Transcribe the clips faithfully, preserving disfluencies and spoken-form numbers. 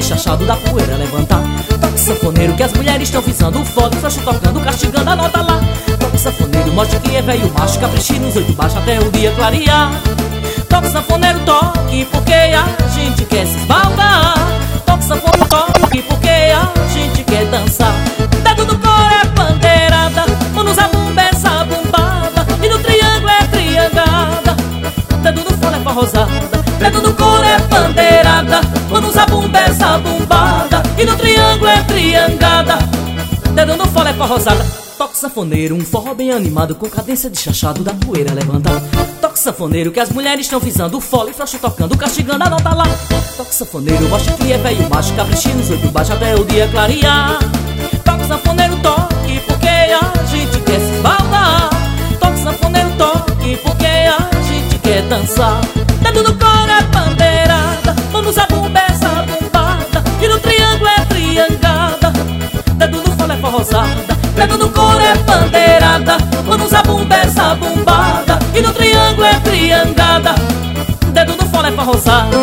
chachado da poeira levantar. Toque sanfoneiro que as mulheres estão visando o fole, frouxo tocando, castigando a nota lá. Toque sanfoneiro, mostre que é velho macho, caprichi nos oito baixos até o dia clarear. Toque sanfoneiro, toque, porque a gente quer se esbaldar. Toque sanfoneiro, toque, porque a gente quer dançar. Dedo no cor é pandeirada, mano zabumba é sabumbada, e no triângulo é triangada. Dedo no fole é forrosada, dedo no cor é pandeirada, mano zabumba é sabumbada, e no triângulo é triangada. Dedo no fole é forrosada. Toque sanfoneiro, um forró bem animado, com cadência de chachado da poeira levantar. Toque sanfoneiro que as mulheres estão visando o fole, frouxo tocando, castigando a nota lá. Toque sanfoneiro, mostra que é velho macho, caprichi nos oito baixos até o dia clarear. Toque sanfoneiro, toque, porque a gente quer se esbaldar. Toque sanfoneiro, toque, porque a gente quer dançar. Dedo no cor é pandeirada, mano zabumba é sabumbada, e no triângulo é triangada. Dedo no fole é forrosada, dedo no cor é pandeirada, mano zabumba é sabumbada, e no triângulo é triangada. Dedo no fole é forrosada.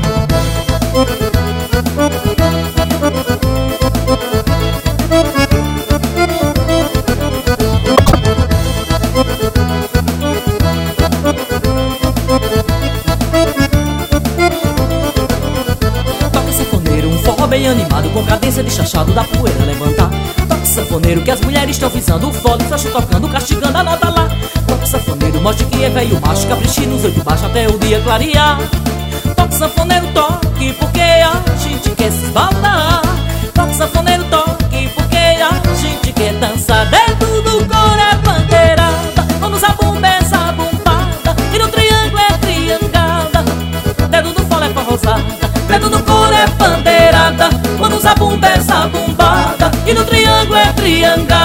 Toque sanfoneiro, um forró bem animado, com cadência de chachado da poeira levantar. Toque sanfoneiro que as mulheres estão visando o fole, frouxo tocando, castigando a nota lá. Toque sanfoneiro, mostre que é velho macho, caprichi nos oito baixos até o dia clarear. Toque sanfoneiro, toque, porque a gente quer se esbaldar. Toque sanfoneiro, toque, porque a gente quer dançar. Dedo no cor é pandeirada, mano zabumba é sabumbada, e no triângulo é triangada. Dedo no fole é forrosada, dedo no cor é pandeirada, mano zabumba é sabumbada, e no triângulo é triangada.